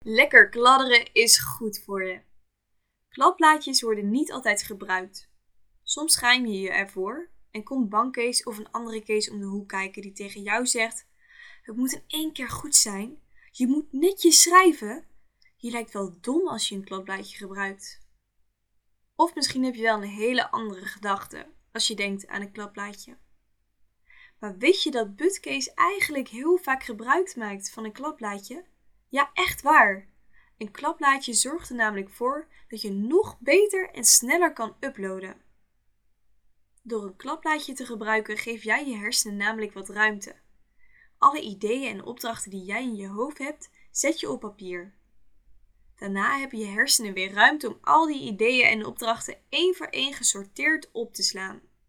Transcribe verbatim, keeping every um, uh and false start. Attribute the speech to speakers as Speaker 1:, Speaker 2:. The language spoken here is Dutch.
Speaker 1: Lekker kladderen is goed voor je. Kladblaadjes worden niet altijd gebruikt. Soms schaam je je ervoor en komt bankkees of een andere Kees om de hoek kijken die tegen jou zegt: het moet in één keer goed zijn, je moet netjes schrijven. Je lijkt wel dom als je een kladblaadje gebruikt. Of misschien heb je wel een hele andere gedachte als je denkt aan een kladblaadje. Maar wist je dat Butkees eigenlijk heel vaak gebruik maakt van een kladblaadje? Ja, echt waar! Een kladblaadje zorgt er namelijk voor dat je nog beter en sneller kan uploaden. Door een kladblaadje te gebruiken geef jij je hersenen namelijk wat ruimte. Alle ideeën en opdrachten die jij in je hoofd hebt, zet je op papier. Daarna hebben je hersenen weer ruimte om al die ideeën en opdrachten één voor één gesorteerd op te slaan.